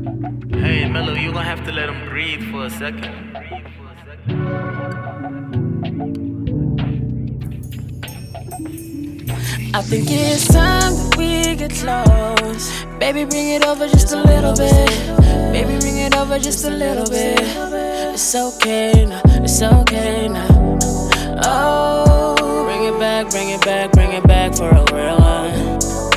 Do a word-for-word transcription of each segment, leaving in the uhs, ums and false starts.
Hey, Mello, you gonna have to let him breathe for a second. I think it's time that we get close. Baby, bring it over just a little bit. Baby, bring it over just a little bit. It's okay now, it's okay now. Oh, bring it back, bring it back, bring it back for a real one.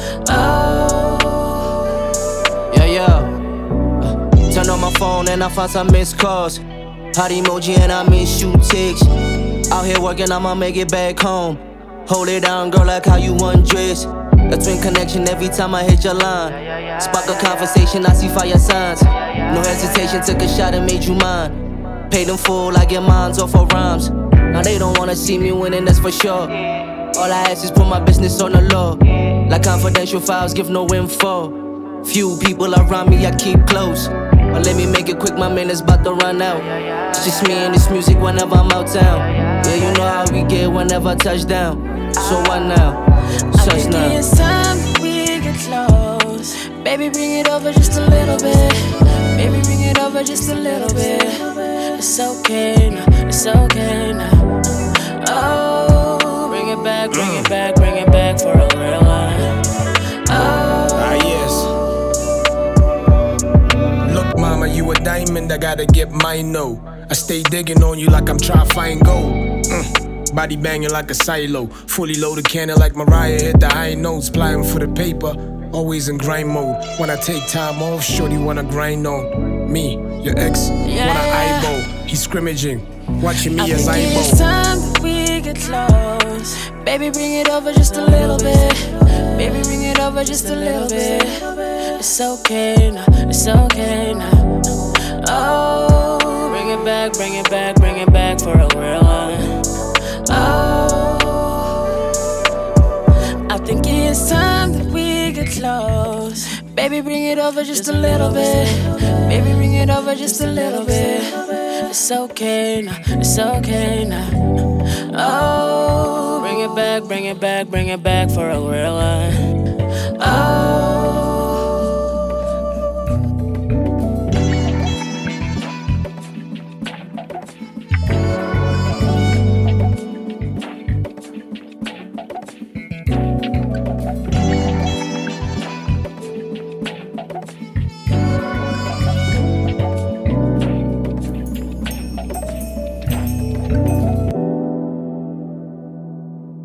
Oh, Yeah, yeah. Uh, turn on my phone and I find some missed calls. Hot emoji and I miss you ticks. Out here working, I'ma make it back home. Hold it down, girl, like how you undress. A twin connection every time I hit your line. Spark a conversation, I see fire signs. No hesitation, took a shot and made you mine. Paid in full, I get mines off of rhymes. Now they don't wanna see me winning, that's for sure. All I ask is put my business on the law. Like confidential files, give no info. Few people around me, I keep close. But let me make it quick, my minutes about to run out. It's just me and this music whenever I'm out town. Yeah, you know how we get whenever I touch down. So what now? I Such think now. it's time that we get close. Baby, bring it over just a little bit. Baby, bring it over just a little bit. It's okay now, it's okay now. Oh, bring it back, bring it back, bring it back for a real one. Oh, Ah, yes. Look, mama, you a diamond, I gotta get mine, no. I stay digging on you like I'm trying to find gold. Mm. Body banging like a silo. Fully loaded cannon like Mariah, hit the high notes. Plotting for the paper, always in grind mode. When I take time off, shorty wanna grind on me. Your ex Yeah. wanna eyeball. He's scrimmaging, watching me I as think I it's bowl. time that we get close. Baby, bring it over just a little bit. Baby, bring it over just a little bit. It's okay now, it's okay now. Oh, bring it back, bring it back, bring it back for a real one. Oh, I think it's time that we get close. Baby, bring it over just a little bit. Baby, bring it over just a little bit. It's okay now, it's okay now. Oh, bring it back, bring it back, bring it back for a real one. Oh.